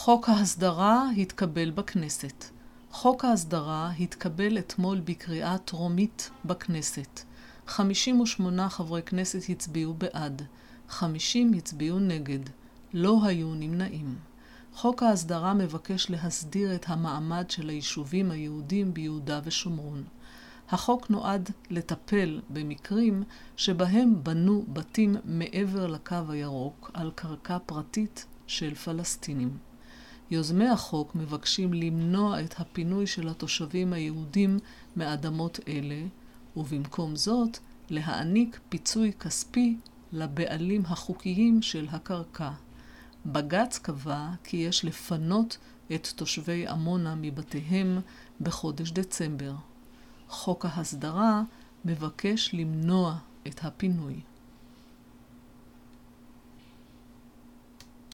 חוק ההסדרה התקבל בכנסת. חוק ההסדרה התקבל אתמול בקריאה טרומית בכנסת. 58 חברי כנסת הצביעו בעד, 50 הצביעו נגד, לא היו נמנעים. חוק ההסדרה מבקש להסדיר את המעמד של היישובים היהודים ביהודה ושומרון. החוק נועד לטפל במקרים שבהם בנו בתים מעבר לקו הירוק על קרקע פרטית של פלסטינים. יוזמי החוק מבקשים למנוע את הפינוי של התושבים היהודים מאדמות אלה, ובמקום זאת להעניק פיצוי כספי לבעלים החוקיים של הקרקע. בג"ץ קבע כי יש לפנות את תושבי עמונה מבתיהם בחודש דצמבר. חוק ההסדרה מבקש למנוע את הפינוי.